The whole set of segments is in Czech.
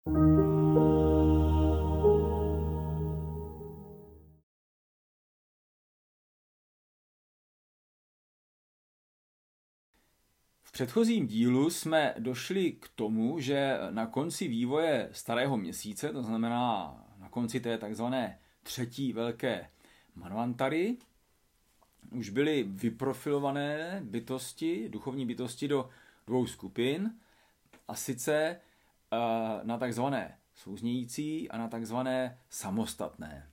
V předchozím dílu jsme došli k tomu, že na konci vývoje starého měsíce, to znamená na konci té takzvané třetí velké manvantary, už byly vyprofilované bytosti, duchovní bytosti do dvou skupin, a sice na takzvané souznějící a na takzvané samostatné.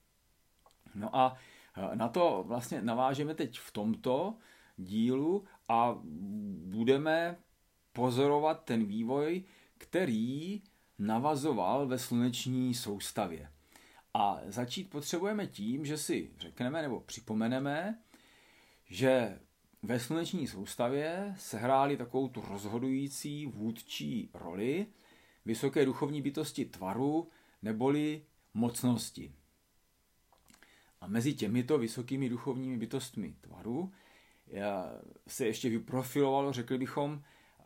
No a na to vlastně navážeme teď v tomto dílu a budeme pozorovat ten vývoj, který navazoval ve sluneční soustavě. A začít potřebujeme tím, že si řekneme nebo připomeneme, že ve sluneční soustavě sehrály takovou tu rozhodující vůdčí roli vysoké duchovní bytosti tvaru neboli mocnosti. A mezi těmito vysokými duchovními bytostmi tvaru se ještě vyprofilovalo, řekli bychom,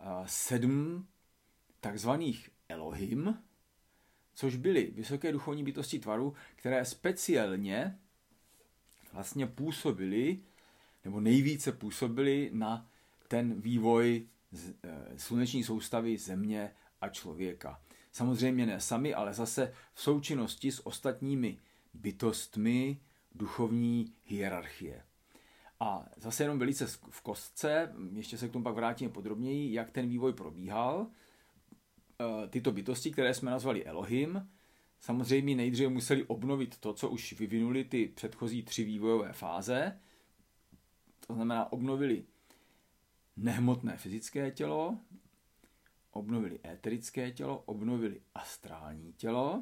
7 takzvaných Elohim, což byly vysoké duchovní bytosti tvaru, které speciálně vlastně působily, nebo nejvíce působily na ten vývoj sluneční soustavy Země a člověka. Samozřejmě ne sami, ale zase v součinnosti s ostatními bytostmi duchovní hierarchie. A zase jenom velice v kostce, ještě se k tomu pak vrátíme podrobněji, jak ten vývoj probíhal. Tyto bytosti, které jsme nazvali Elohim, samozřejmě nejdříve museli obnovit to, co už vyvinuli ty předchozí 3 vývojové fáze. To znamená, obnovili nehmotné fyzické tělo, obnovili éterické tělo, obnovili astrální tělo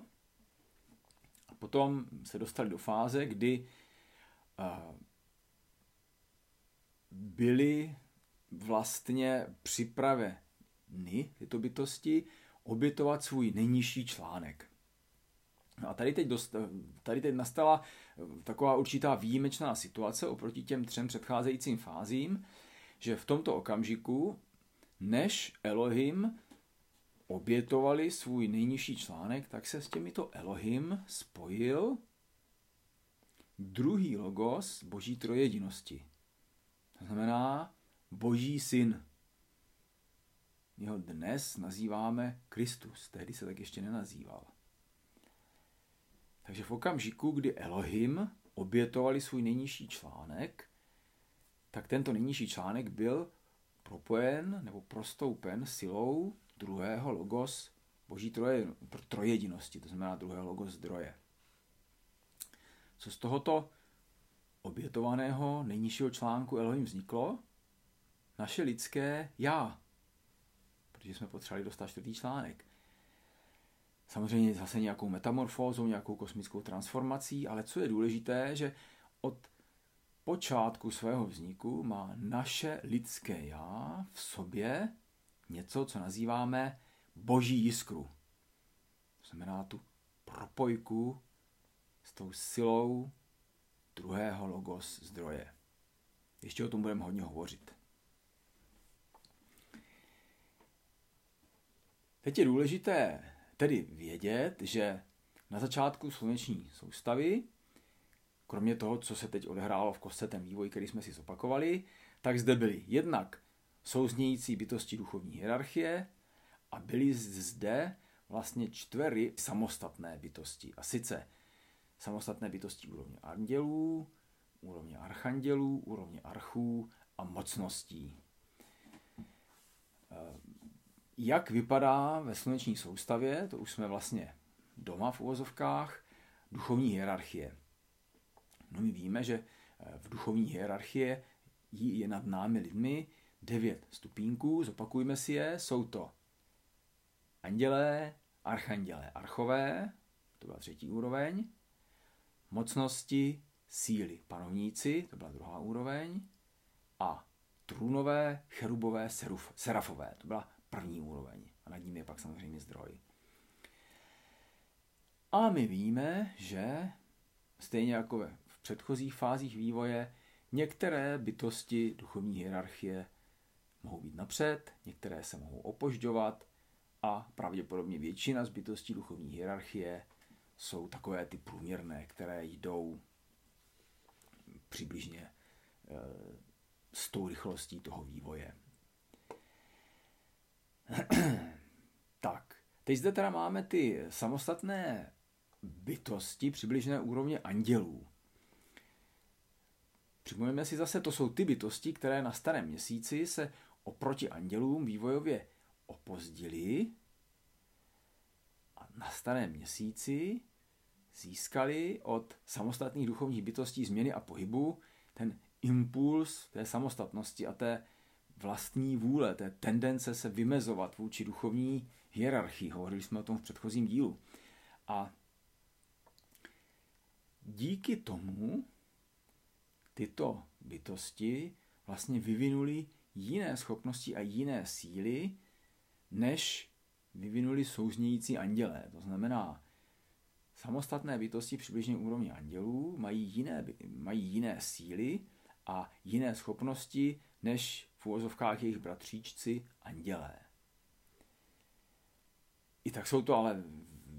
a potom se dostali do fáze, kdy byly vlastně připraveny tyto bytosti obětovat svůj nejnižší článek. No a tady teď nastala taková určitá výjimečná situace oproti těm 3 předcházejícím fázím, že v tomto okamžiku, než Elohim obětovali svůj nejnižší článek, tak se s těmito Elohim spojil druhý logos Boží trojjedinosti. To znamená Boží syn. Jeho dnes nazýváme Kristus, tehdy se tak ještě nenazýval. Takže v okamžiku, kdy Elohim obětovali svůj nejnižší článek, tak tento nejnižší článek byl propojen nebo prostoupen silou druhého logos Boží trojjedinosti, to znamená druhého logos zdroje. Co z tohoto obětovaného nejnižšího článku Elohim vzniklo? Naše lidské já, protože jsme potřebovali dostat 4. článek. Samozřejmě zase nějakou metamorfózou, nějakou kosmickou transformací, ale co je důležité, že od počátku svého vzniku má naše lidské já v sobě něco, co nazýváme Boží jiskru. To znamená tu propojku s tou silou druhého logos zdroje. Ještě o tom budeme hodně hovořit. Teď je důležité tedy vědět, že na začátku sluneční soustavy, kromě toho, co se teď odehrálo v kostce, ten vývoj, který jsme si zopakovali, tak zde byly jednak souznějící bytosti duchovní hierarchie a byly zde vlastně 4 samostatné bytosti. A sice samostatné bytosti úrovně andělů, úrovně archandělů, úrovně archů a mocností. Jak vypadá ve sluneční soustavě, to už jsme vlastně doma v uvozovkách, duchovní hierarchie. No my víme, že v duchovní hierarchii je nad námi lidmi 9 stupínků, zopakujme si je, jsou to andělé, archandělé, archové, to byla 3. úroveň, mocnosti, síly, panovníci, to byla 2. úroveň, a trůnové, cherubové, serafové, to byla 1. úroveň. A nad ním je pak samozřejmě zdroj. A my víme, že stejně jako v předchozích fázích vývoje, některé bytosti duchovní hierarchie mohou být napřed, některé se mohou opožďovat a pravděpodobně většina z bytostí duchovní hierarchie jsou takové ty průměrné, které jdou přibližně s tou rychlostí toho vývoje. Tak, teď zde teda máme ty samostatné bytosti přibližné úrovně andělů. Připomeňme si zase, to jsou ty bytosti, které na starém měsíci se oproti andělům vývojově opozdily a na starém měsíci získali od samostatných duchovních bytostí změny a pohybu ten impuls té samostatnosti a té vlastní vůle, té tendence se vymezovat vůči duchovní hierarchii. Hovořili jsme o tom v předchozím dílu. A díky tomu tyto bytosti vlastně vyvinuly jiné schopnosti a jiné síly, než vyvinuli souznějící andělé. To znamená, samostatné bytosti přibližně úrovně andělů mají jiné síly a jiné schopnosti, než v uvozovkách jejich bratříčci andělé. I tak jsou to ale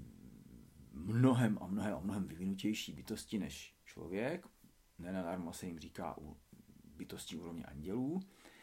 mnohem vyvinutější bytosti než člověk. Nenadarmo se jim říká bytosti úrovně andělů.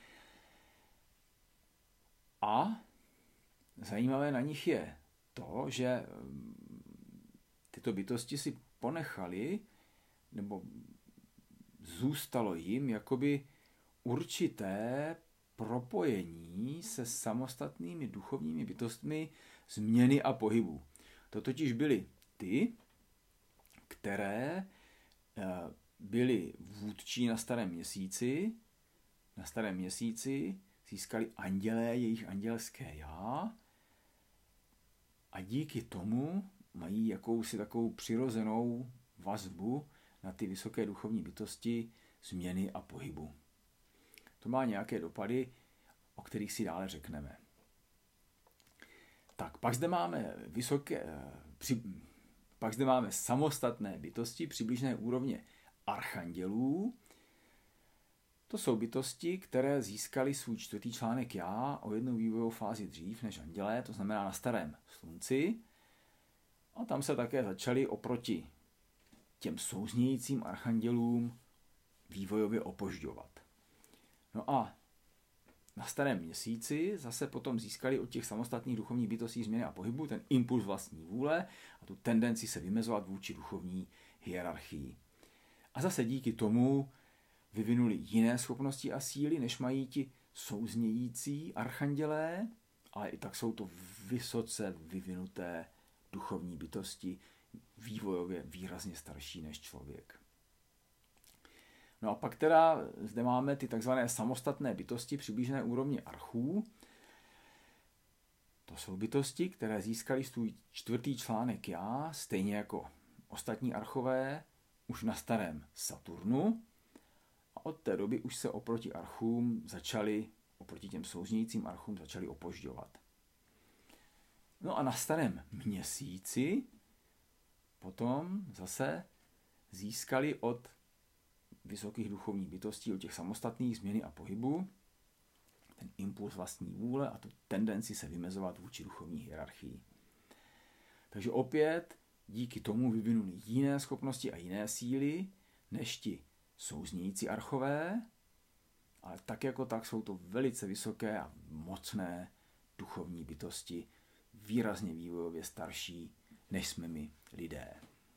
A zajímavé na nich je to, že tyto bytosti si ponechali, nebo zůstalo jim jakoby určité propojení se samostatnými duchovními bytostmi změny a pohybu. To totiž byly ty, které byly vůdčí na starém měsíci. Na starém měsíci získali andělé jejich andělské já a díky tomu mají jakousi takovou přirozenou vazbu na ty vysoké duchovní bytosti změny a pohybu. To má nějaké dopady, o kterých si dále řekneme. Tak, pak zde máme samostatné bytosti přibližné úrovně archandělů. To jsou bytosti, které získaly svůj 4. článek já o jednu vývojovou fázi dřív než andělé, to znamená na starém slunci. A tam se také začaly oproti těm souznějícím archandělům vývojově opožďovat. No a na starém měsíci zase potom získali od těch samostatných duchovních bytostí změny a pohybu ten impuls vlastní vůle a tu tendenci se vymezovat vůči duchovní hierarchii. A zase díky tomu vyvinuli jiné schopnosti a síly, než mají ti souznějící archandělé, ale i tak jsou to vysoce vyvinuté duchovní bytosti, vývojově výrazně starší než člověk. No a pak teda zde máme ty takzvané samostatné bytosti přibližné úrovni archů. To jsou bytosti, které získaly svůj 4. článek já, stejně jako ostatní archové, už na starém Saturnu. A od té doby už se oproti těm souznějícím archům začali opožďovat. No a na starém měsíci potom zase získali od vysokých duchovních bytostí, od těch samostatných změny a pohybu ten impuls vlastní vůle a tu tendenci se vymezovat vůči duchovní hierarchii. Takže opět díky tomu vyvinuli jiné schopnosti a jiné síly než ti souznějící archové, ale tak jako tak jsou to velice vysoké a mocné duchovní bytosti, výrazně vývojově starší, než jsme my lidé.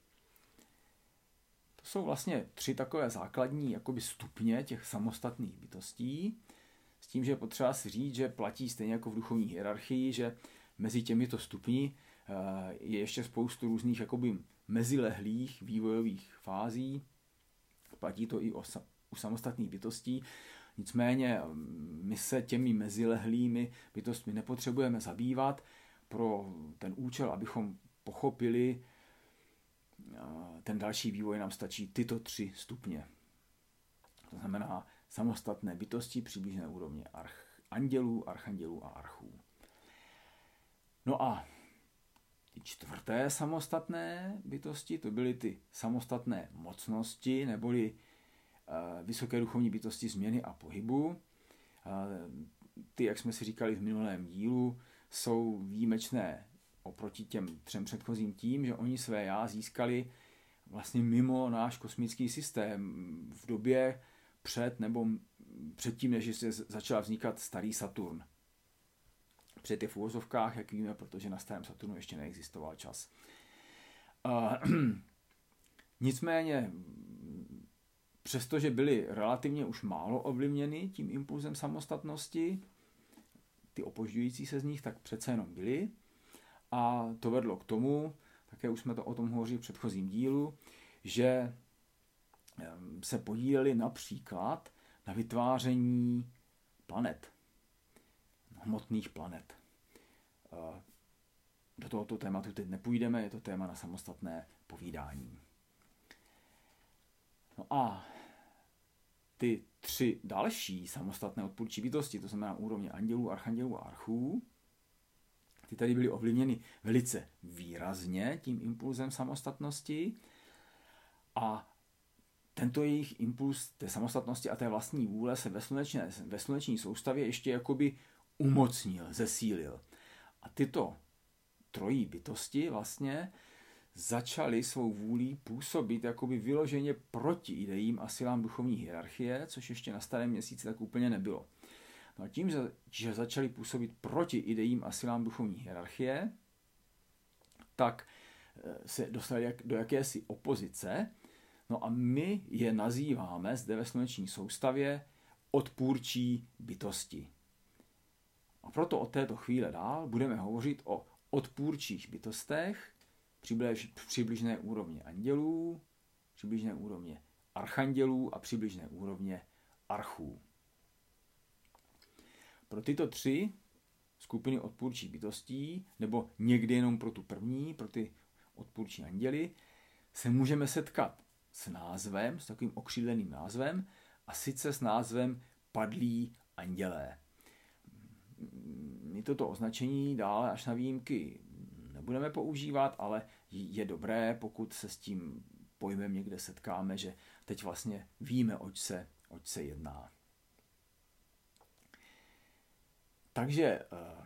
To jsou vlastně 3 takové základní jakoby stupně těch samostatných bytostí, s tím, že je potřeba si říct, že platí stejně jako v duchovní hierarchii, že mezi těmito stupni je ještě spoustu různých jakoby mezilehlých vývojových fází. Platí to i u samostatných bytostí. Nicméně my se těmi mezilehlými bytostmi nepotřebujeme zabývat pro ten účel, abychom pochopili ten další vývoj, nám stačí tyto 3 stupně. To znamená samostatné bytosti přibližné úrovně andělů, archandělů a archů. No a ty 4. samostatné bytosti, to byly ty samostatné mocnosti, neboli vysoké duchovní bytosti změny a pohybu. Ty, jak jsme si říkali v minulém dílu, jsou výjimečné oproti těm 3 předchozím tím, že oni své já získali vlastně mimo náš kosmický systém v době předtím, než se začal vznikat starý Saturn. Před je v uvozovkách, jak víme, protože na starém Saturnu ještě neexistoval čas. Nicméně, přestože byli relativně už málo ovlivněni tím impulzem samostatnosti, ty opožďující se z nich, tak přece jenom byli. A to vedlo k tomu, také už jsme to o tom hovořili v předchozím dílu, že se podíleli například na vytváření planet, hmotných planet. Do tohoto tématu teď nepůjdeme, je to téma na samostatné povídání. No a ty 3 další samostatné odpůrčí bytosti, to znamená úrovně andělů, archandělů a archů, ty tady byly ovlivněny velice výrazně tím impulzem samostatnosti a tento jejich impuls té samostatnosti a té vlastní vůle se ve sluneční soustavě ještě jakoby umocnil, zesílil. A tyto 3 bytosti vlastně začaly svou vůlí působit jakoby vyloženě proti idejím a silám duchovní hierarchie, což ještě na starém měsíci tak úplně nebylo. No a tím, že začaly působit proti idejím a silám duchovní hierarchie, tak se dostali do jakési opozice. No a my je nazýváme zde ve sluneční soustavě odpůrčí bytosti. A proto od této chvíle dál budeme hovořit o odpůrčích bytostech, přibližné úrovně andělů, přibližné úrovně archandělů a přibližné úrovně archů. Pro tyto 3 skupiny odpůrčích bytostí, nebo někdy jenom pro tu první, pro ty odpůrčí anděly, se můžeme setkat s názvem, s takovým okřídleným názvem, a sice s názvem padlí andělé. My toto označení dále až na výjimky nebudeme používat, ale je dobré, pokud se s tím pojmem někde setkáme, že teď vlastně víme, oč se jedná. Takže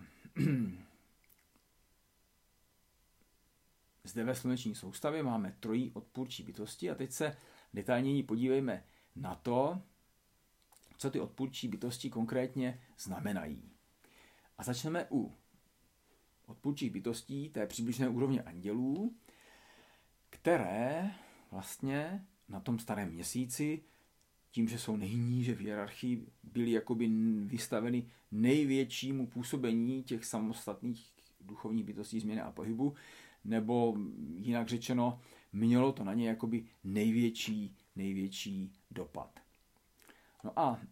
zde ve sluneční soustavě máme 3 odpůrčí bytosti a teď se detailněji podívejme na to, co ty odpůrčí bytosti konkrétně znamenají. A začneme u odpůrčích bytostí té přibližné úrovně andělů, které vlastně na tom starém měsíci, tím, že jsou nejníže v hierarchii, byly jakoby vystaveny největšímu působení těch samostatných duchovních bytostí změny a pohybu, nebo jinak řečeno, mělo to na ně jakoby největší dopad. No a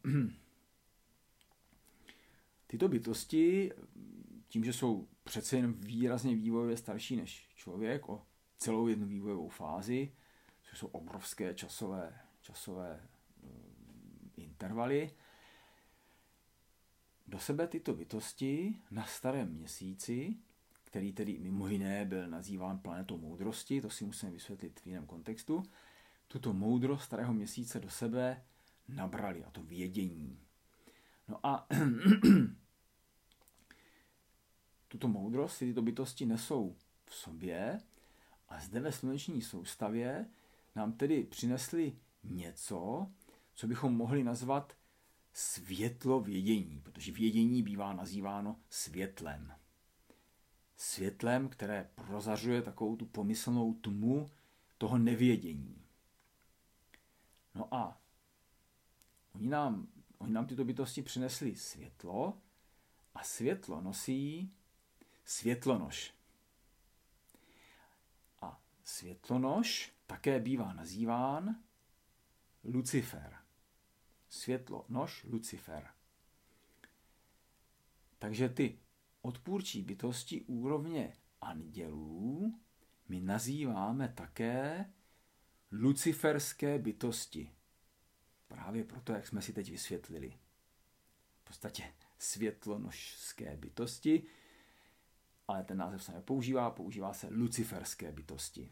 tyto bytosti, tím, že jsou přece jen výrazně vývojově starší než člověk o celou jednu vývojovou fázi, což jsou obrovské časové intervaly, do sebe tyto bytosti na starém měsíci, který tedy mimo jiné byl nazýván planetou moudrosti, to si musíme vysvětlit v jiném kontextu, tuto moudrost starého měsíce do sebe nabrali, a to vědění. No a tuto moudrost tyto bytosti nesou v sobě a zde ve sluneční soustavě nám tedy přinesli něco, co bychom mohli nazvat světlo vědění, protože vědění bývá nazýváno světlem. Světlem, které prozařuje takovou tu pomyslnou tmu toho nevědění. No a oni nám tyto bytosti přinesli světlo a světlo nosí světlonož. A světlonož také bývá nazýván Lucifer. Světlonož Lucifer. Takže ty odpůrčí bytosti úrovně andělů my nazýváme také luciferské bytosti. Právě proto, jak jsme si teď vysvětlili. V podstatě světlonožské bytosti, ale ten název se nepoužívá, používá se luciferské bytosti.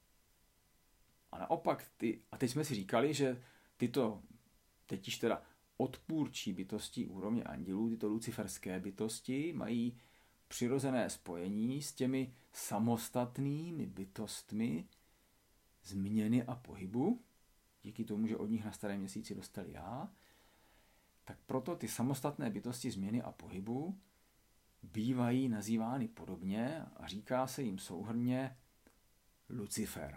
A naopak, a teď jsme si říkali, že tyto, teď již teda odpůrčí bytosti úrovně andělů, tyto luciferské bytosti, mají přirozené spojení s těmi samostatnými bytostmi změny a pohybu, díky tomu, že od nich na starém měsíci dostali já, tak proto ty samostatné bytosti změny a pohybu bývají nazývány podobně a říká se jim souhrnně Lucifer.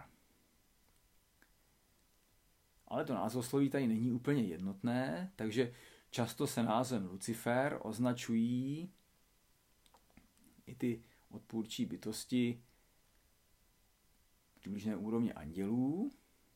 Ale to názvosloví tady není úplně jednotné, takže často se názvem Lucifer označují i ty odpůrčí bytosti přibližné úrovně andělů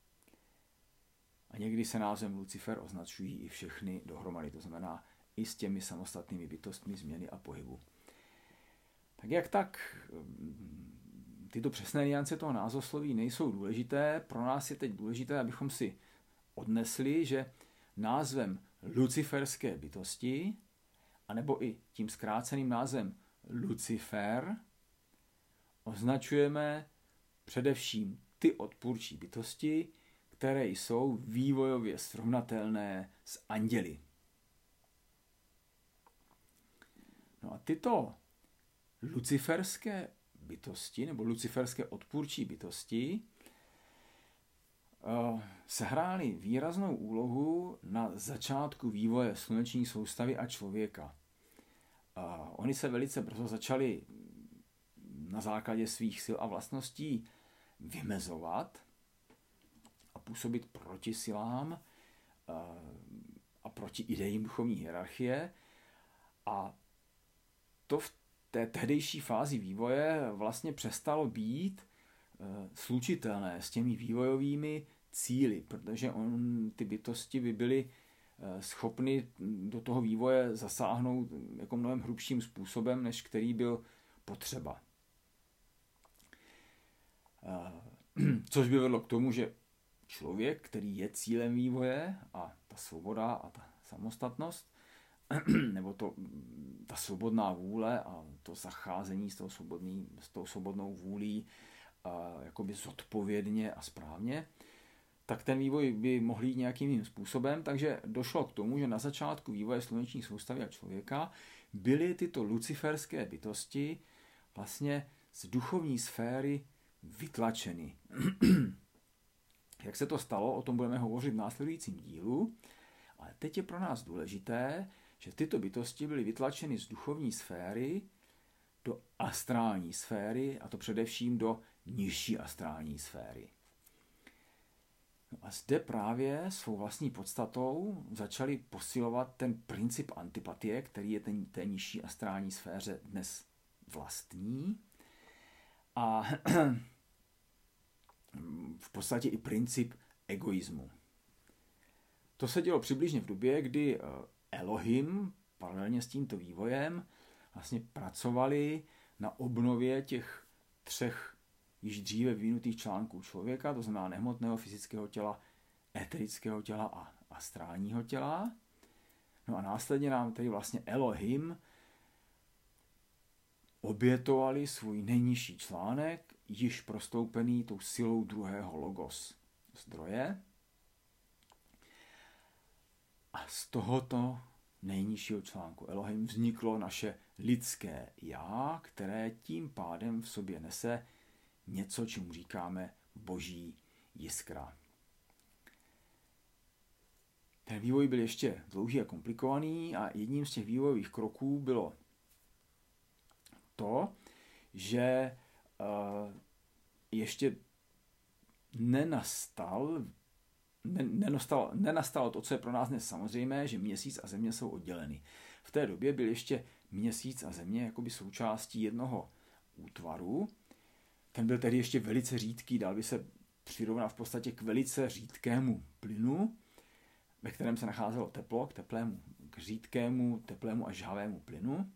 a někdy se názvem Lucifer označují i všechny dohromady, to znamená i s těmi samostatnými bytostmi změny a pohybu. Tak jak tak, tyto přesné niance toho názvosloví nejsou důležité, pro nás je teď důležité, abychom si odnesli, že názvem luciferské bytosti, anebo i tím zkráceným názvem Lucifer, označujeme především ty odpůrčí bytosti, které jsou vývojově srovnatelné s anděli. No a tyto luciferské bytosti, nebo luciferské odpůrčí bytosti, sehrály výraznou úlohu na začátku vývoje sluneční soustavy a člověka. Oni se velice brzo začali na základě svých sil a vlastností vymezovat a působit proti silám a proti idejím duchovní hierarchie. A to v té tehdejší fázi vývoje vlastně přestalo být slučitelné s těmi vývojovými cíli, protože ty bytosti by byly schopny do toho vývoje zasáhnout jako mnohem hrubším způsobem, než který byl potřeba. Což by vedlo k tomu, že člověk, který je cílem vývoje a ta svoboda a ta samostatnost, nebo ta svobodná vůle a to zacházení s tou svobodnou vůlí jakoby zodpovědně a správně, tak ten vývoj by mohl jít nějakým jiným způsobem, takže došlo k tomu, že na začátku vývoje sluneční soustavy a člověka byly tyto luciferské bytosti vlastně z duchovní sféry vytlačeny. Jak se to stalo, o tom budeme hovořit v následujícím dílu, ale teď je pro nás důležité, že tyto bytosti byly vytlačeny z duchovní sféry do astrální sféry, a to především do nižší astrální sféry. No a zde právě svou vlastní podstatou začali posilovat ten princip antipatie, který je té nižší astrální sféře dnes vlastní. A v podstatě i princip egoismu. To se dělo přibližně v době, kdy Elohim paralelně s tímto vývojem vlastně pracovali na obnově těch 3 již dříve vyvinutých článků člověka, to znamená nehmotného fyzického těla, eterického těla a astrálního těla. No a následně nám tedy vlastně Elohim obětovali svůj nejnižší článek, již prostoupený tou silou druhého logos zdroje. A z tohoto nejnižšího článku Elohim vzniklo naše lidské já, které tím pádem v sobě nese něco, čemu říkáme boží jiskra. Ten vývoj byl ještě dlouhý a komplikovaný a jedním z těch vývojových kroků bylo to, že ještě nenastalo to, co je pro nás dnes samozřejmé, že měsíc a země jsou odděleny. V té době byl ještě měsíc a země jakoby součástí jednoho útvaru. Ten byl tedy ještě velice řídký, dal by se přirovnat v podstatě k velice řídkému plynu, ve kterém se nacházelo teplo, k řídkému, teplému a žhavému plynu.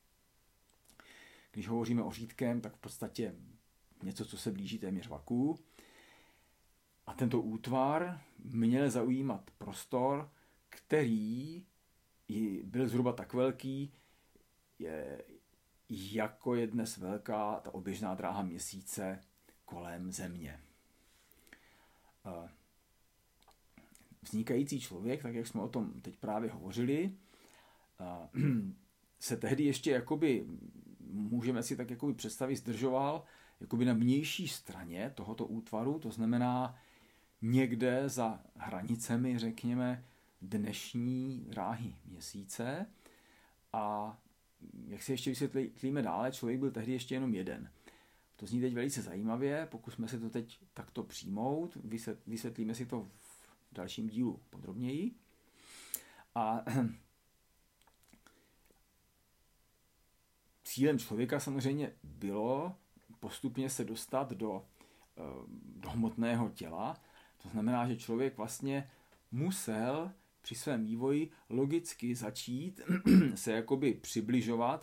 Když hovoříme o řídkém, tak v podstatě něco, co se blíží téměř vakuu. A tento útvar měl zaujímat prostor, který byl zhruba tak velký, jako je dnes velká ta oběžná dráha měsíce kolem Země. vznikající člověk, tak jak jsme o tom teď právě hovořili, se tehdy ještě jakoby, můžeme si tak jakoby představit, zdržoval jakoby na vnější straně tohoto útvaru, to znamená někde za hranicemi, řekněme, dnešní dráhy měsíce. A jak si ještě vysvětlíme dále, člověk byl tehdy ještě jenom jeden. To zní teď velice zajímavě, pokusme se to teď takto přijmout, vysvětlíme si to v dalším dílu podrobněji. A cílem člověka samozřejmě bylo postupně se dostat do hmotného těla. To znamená, že člověk vlastně musel při svém vývoji logicky začít se jakoby přibližovat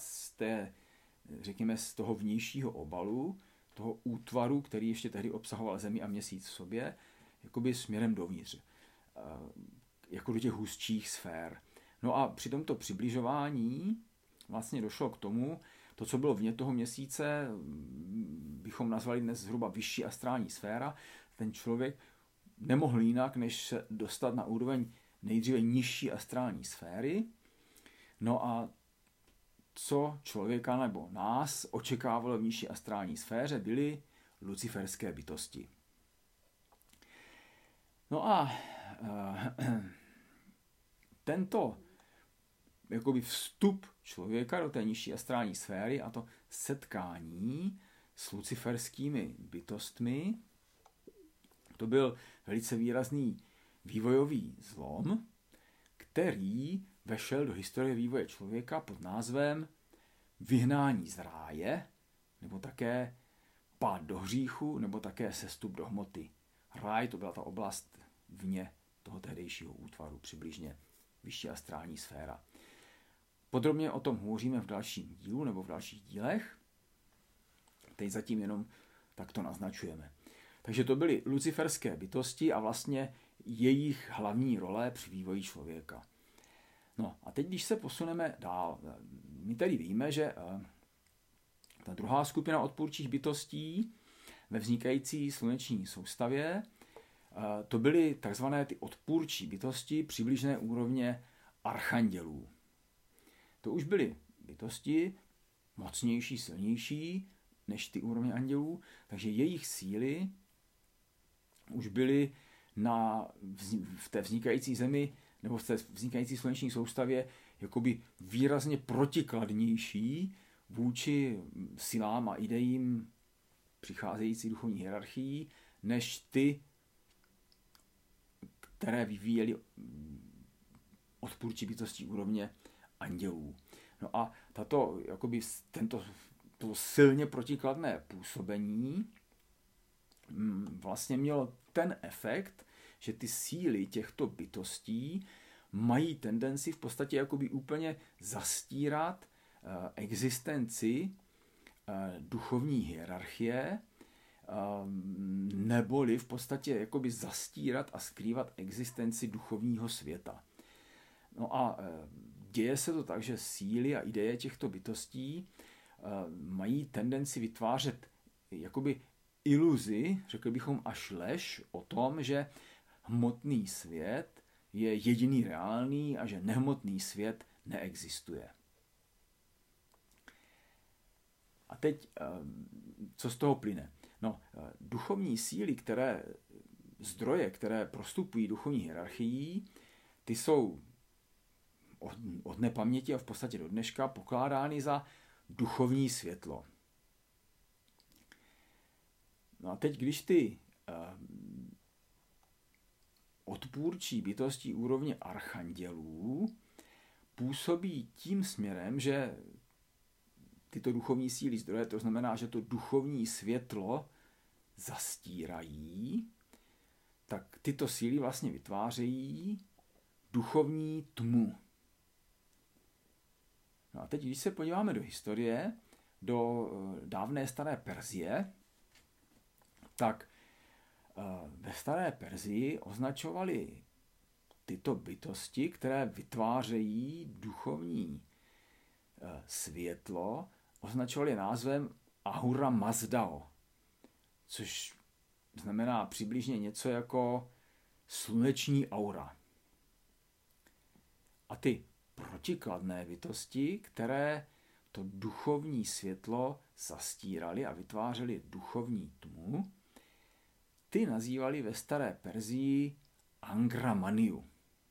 z toho vnějšího obalu, toho útvaru, který ještě tehdy obsahoval Zemi a Měsíc v sobě, jakoby směrem dovnitř, jako do těch hustších sfér. No a při tomto přibližování vlastně došlo k tomu, to, co bylo vně toho měsíce, bychom nazvali dnes zhruba vyšší astrální sféra, ten člověk nemohl jinak, než se dostat na úroveň nejdříve nižší astrální sféry. No a co člověka nebo nás očekávalo v nižší astrální sféře, byly luciferské bytosti. No a tento jakoby vstup člověka do té nižší astrální sféry a to setkání s luciferskými bytostmi, to byl velice výrazný vývojový zlom, který vešel do historie vývoje člověka pod názvem vyhnání z ráje, nebo také pád do hříchu, nebo také sestup do hmoty. Ráj to byla ta oblast vně toho tehdejšího útvaru, přibližně vyšší astrální sféra. Podrobně o tom hovoříme v dalším dílu nebo v dalších dílech. Teď zatím jenom takto naznačujeme. Takže to byly luciferské bytosti a vlastně jejich hlavní role při vývoji člověka. No a teď, když se posuneme dál, my tedy víme, že ta druhá skupina odpůrčích bytostí ve vznikající sluneční soustavě, to byly takzvané ty odpůrčí bytosti přibližné úrovně archandělů. To už byly bytosti mocnější, silnější než ty úrovně andělů, takže jejich síly už byly v té vznikající Zemi nebo v té vznikající sluneční soustavě jakoby výrazně protikladnější vůči silám a idejím přicházející duchovní hierarchii, než ty, které vyvíjely odpůrčí bytosti úrovně andělů. No a to silně protikladné působení vlastně mělo ten efekt, že ty síly těchto bytostí mají tendenci v podstatě jakoby úplně zastírat existenci duchovní hierarchie, neboli v podstatě jakoby zastírat a skrývat existenci duchovního světa. No a děje se to tak, že síly a ideje těchto bytostí mají tendenci vytvářet jakoby iluzi, řekli bychom až lež o tom, že hmotný svět je jediný reálný a že nehmotný svět neexistuje. A teď, co z toho plyne? No, duchovní síly, zdroje, které prostupují duchovní hierarchií, ty jsou od nepaměti a v podstatě do dneška pokládány za duchovní světlo. No a teď, když ty odpůrčí bytosti úrovně archandělů působí tím směrem, že tyto duchovní síly zdroje, to znamená, že to duchovní světlo zastírají, tak tyto síly vlastně vytvářejí duchovní tmu. No a teď, když se podíváme do historie, do dávné staré Perzie, tak ve staré Perzii označovali tyto bytosti, které vytvářejí duchovní světlo, označovali názvem Ahura Mazdao, což znamená přibližně něco jako sluneční aura. a ty protikladné bytosti, které to duchovní světlo zastíraly a vytvářely duchovní tmu, ty nazývali ve staré Persii Angramaniu.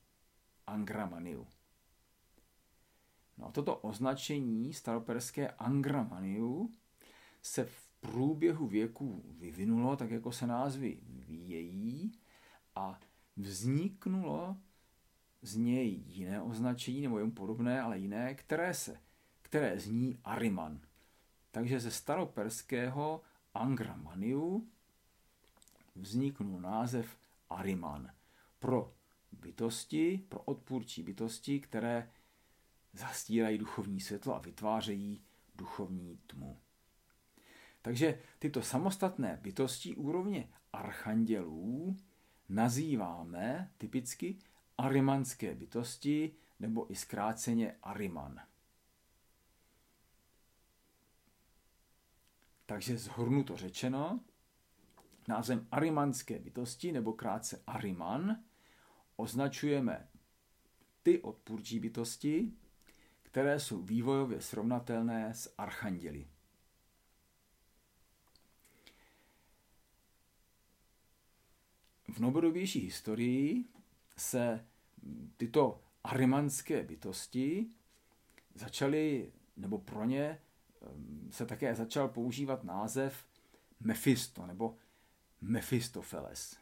No a toto označení staroperské Angramaniu se v průběhu věků vyvinulo, tak jako se názvy vyvíjejí, a vzniknulo z něj jiné označení, nebo jemu podobné, ale jiné, které zní Ariman. Takže ze staroperského Angramaniu vzniknul název Ariman pro bytosti, pro odpůrčí bytosti, které zastírají duchovní světlo a vytvářejí duchovní tmu. Takže tyto samostatné bytosti úrovně archandělů nazýváme typicky arimanské bytosti nebo i zkráceně Ariman. Takže shrnuto řečeno, názvem arimanské bytosti nebo krátce Ariman označujeme ty odpůrčí bytosti, které jsou vývojově srovnatelné s archanděli. V novodobější historii se tyto arimanské bytosti začaly, nebo pro ně se také začal používat název Mephisto nebo Mephistopheles.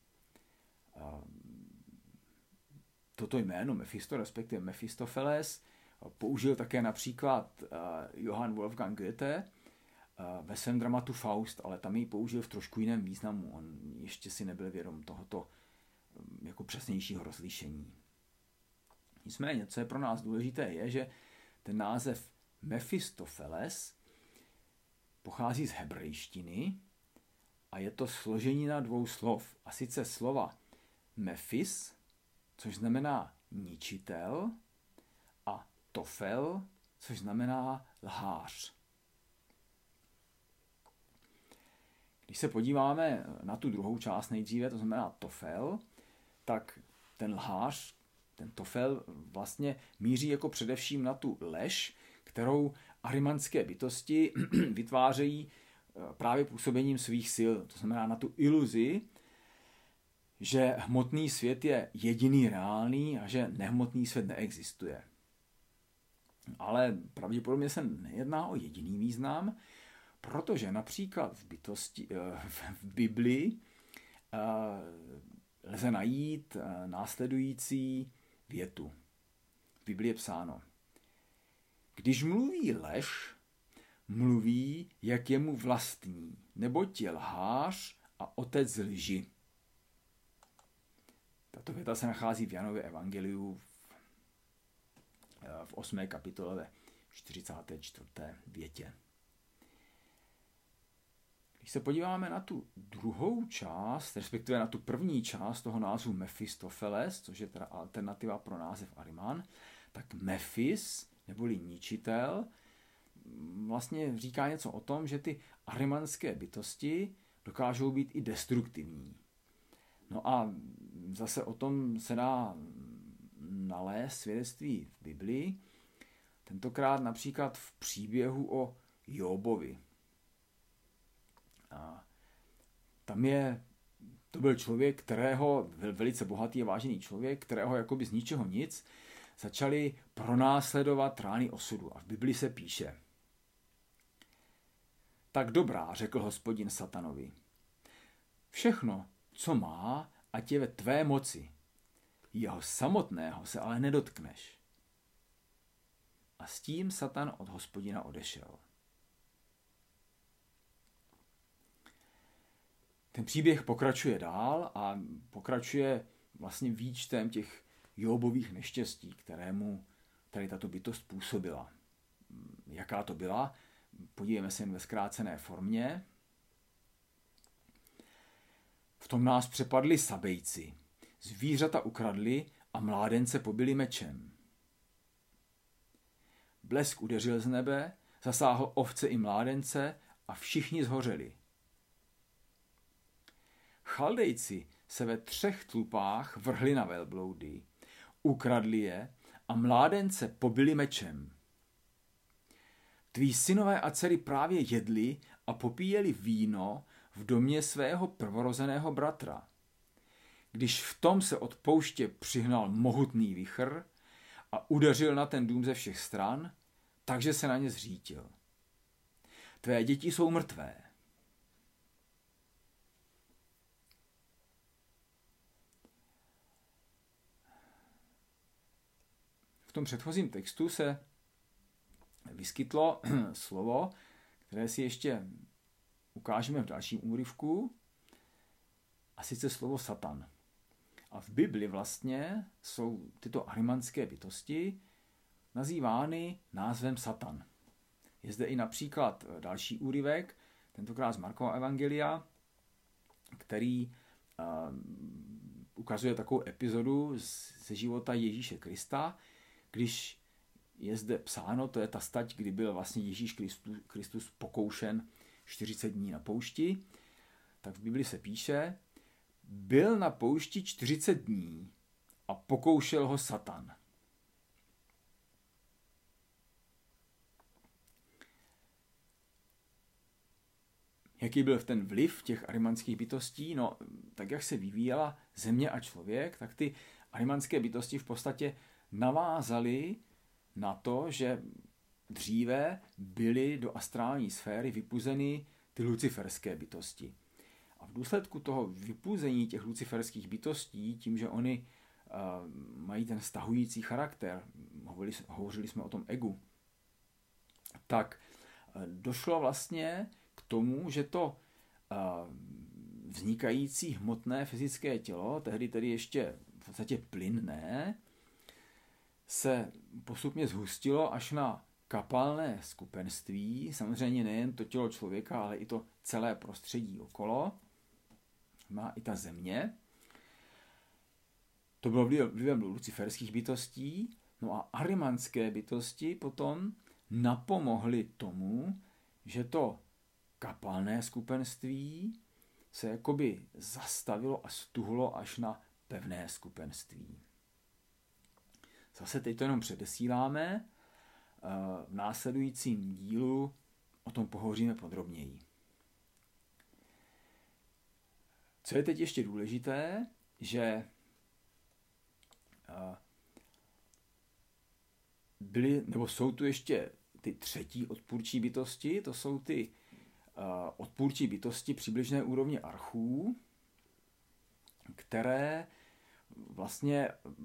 Toto jméno Mephisto, respektive Mephistopheles, použil také například Johann Wolfgang Goethe ve svém dramatu Faust, ale tam ji použil v trošku jiném významu. On ještě si nebyl vědom tohoto jako přesnějšího rozlišení. Nicméně, co je pro nás důležité, je, že ten název Mephistopheles pochází z hebrejštiny a je to složenina dvou slov. A sice slova Mephis, což znamená ničitel, a Tofel, což znamená lhář. Když se podíváme na tu druhou část nejdříve, to znamená Tofel, tak ten lhář, ten Tofel vlastně míří jako především na tu lež, kterou arimanské bytosti vytvářejí právě působením svých sil. To znamená na tu iluzi, že hmotný svět je jediný reálný a že nehmotný svět neexistuje. Ale pravděpodobně se nejedná o jediný význam, protože například v Biblii lze najít následující větu. V Biblii je psáno: Když mluví lež, mluví, jak je mu vlastní, neboť je lhář a otec lži. Tato věta se nachází v Janově evangeliu v 8. kapitole ve 44. větě. Když se podíváme na tu druhou část, respektive na tu první část toho názvu Mephistopheles, což je teda alternativa pro název Ariman, tak Mephis, neboli ničitel, vlastně říká něco o tom, že ty arimanské bytosti dokážou být i destruktivní. No a zase o tom se dá nalézt svědectví v Biblii, tentokrát například v příběhu o Jóbovi. A to byl člověk, velice bohatý a vážený člověk, kterého jakoby z ničeho nic začali pronásledovat rány osudu. A v Bibli se píše: Tak dobrá, řekl Hospodin satanovi, všechno, co má, ať je ve tvé moci. Jeho samotného se ale nedotkneš. A s tím Satan od Hospodina odešel. Ten příběh pokračuje dál a pokračuje vlastně výčtem těch Jóbových neštěstí, kterému tady tato bytost působila. Jaká to byla? Podívejme se jen ve zkrácené formě. V tom nás přepadli Sabejci, zvířata ukradli a mládence pobili mečem. Blesk udeřil z nebe, zasáhl ovce i mládence a všichni zhořeli. Chaldejci se ve 3 tlupách vrhli na velbloudy, ukradli je a mládence pobili mečem. Tví synové a dcery právě jedli a popíjeli víno v domě svého prvorozeného bratra. Když v tom se od pouště přihnal mohutný vichr a udeřil na ten dům ze všech stran, takže se na ně zřítil. Tvé děti jsou mrtvé. V tom předchozím textu se vyskytlo slovo, které si ještě ukážeme v dalším úryvku, a sice slovo Satan. A v Bibli vlastně jsou tyto arimanské bytosti nazývány názvem Satan. Je zde i například další úryvek, tentokrát z Markova evangelia, který ukazuje takovou epizodu ze života Ježíše Krista, když je zde psáno, to je ta stať, kdy byl vlastně Ježíš Kristus pokoušen 40 dní na poušti, tak v Bibli se píše, byl na poušti 40 dní a pokoušel ho Satan. Jaký byl ten vliv těch arimanských bytostí? No, tak jak se vyvíjela země a člověk, tak ty arimanské bytosti v podstatě navázaly na to, že dříve byly do astrální sféry vypuzeny ty luciferské bytosti. A v důsledku toho vypuzení těch luciferských bytostí, tím, že oni mají ten stahující charakter, hovořili jsme o tom egu, tak došlo vlastně k tomu, že to vznikající hmotné fyzické tělo, tehdy tedy ještě v podstatě plynné, se postupně zhustilo až na kapalné skupenství, samozřejmě nejen to tělo člověka, ale i to celé prostředí okolo, má i ta země. To bylo vlivem luciferských bytostí, no a arimanské bytosti potom napomohly tomu, že to kapalné skupenství se jakoby zastavilo a stuhlo až na pevné skupenství. Zase teď to jenom předesíláme, v následujícím dílu o tom pohovoříme podrobněji. Co je teď ještě důležité, že jsou tu ještě ty třetí odpůrčí bytosti, to jsou ty odpůrčí bytosti přibližné úrovně archů, které vlastně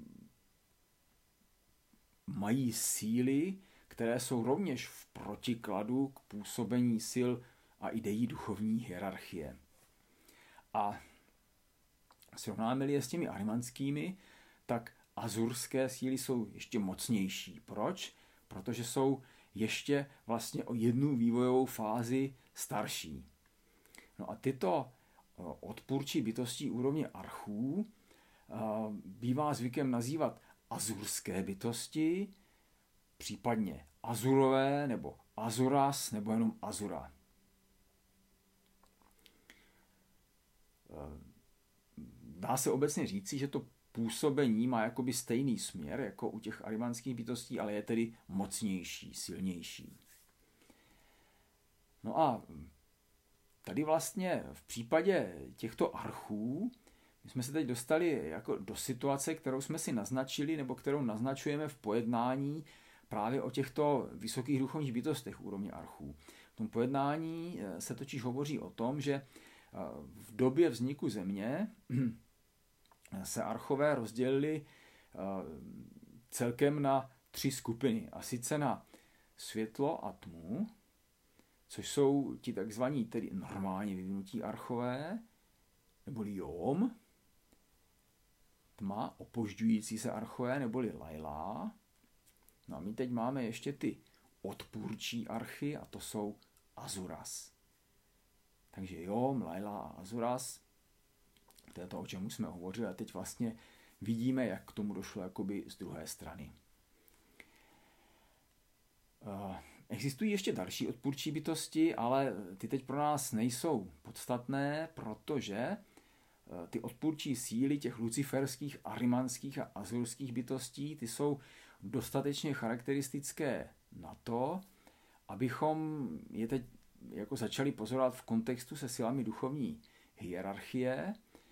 mají síly, které jsou rovněž v protikladu k působení sil a ideí duchovní hierarchie. A srovnáme-li je s těmi arimanskými, tak azurské síly jsou ještě mocnější. Proč? Protože jsou ještě vlastně o jednu vývojovou fázi starší. No a tyto odpůrčí bytosti úrovně archů bývá zvykem nazývat azurské bytosti, případně azurové, nebo azuras, nebo jenom azura. Dá se obecně říci, že to působení má jakoby stejný směr jako u těch arimanských bytostí, ale je tedy mocnější, silnější. No a tady vlastně v případě těchto archů my jsme se teď dostali jako do situace, kterou jsme si naznačili, nebo kterou naznačujeme v pojednání právě o těchto vysokých duchovních bytostech úrovně archů. V tom pojednání se totiž hovoří o tom, že v době vzniku země se archové rozdělili celkem na 3 skupiny. A sice na světlo a tmu, což jsou ti takzvaní tedy normálně vyvinutí archové, neboli jóm, tma, opožďující se archové, neboli lajlá. No a my teď máme ještě ty odpůrčí archy, a to jsou azuras. Takže jóm, lajlá a azuras, to je to, o čem už jsme hovořili, a teď vlastně vidíme, jak k tomu došlo jakoby z druhé strany. Existují ještě další odpůrčí bytosti, ale ty teď pro nás nejsou podstatné, protože ty odpůrčí síly těch luciferských, arimanských a azurských bytostí, ty jsou dostatečně charakteristické na to, abychom je teď jako začali pozorovat v kontextu se silami duchovní hierarchie,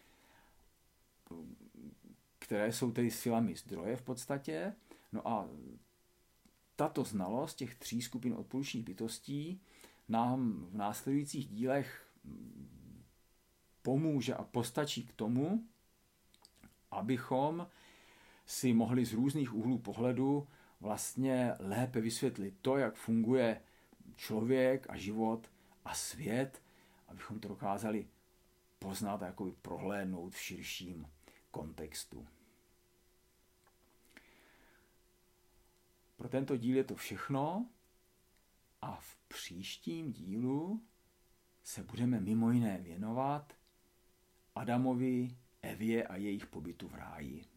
které jsou tedy silami zdroje v podstatě. No a tato znalost těch 3 skupin odpolučních bytostí nám v následujících dílech pomůže a postačí k tomu, abychom si mohli z různých úhlů pohledu vlastně lépe vysvětlit to, jak funguje člověk a život a svět, abychom to dokázali poznat a jakoby prohlédnout v širším kontextu. Pro tento díl je to všechno a v příštím dílu se budeme mimo jiné věnovat Adamovi, Evě a jejich pobytu v ráji.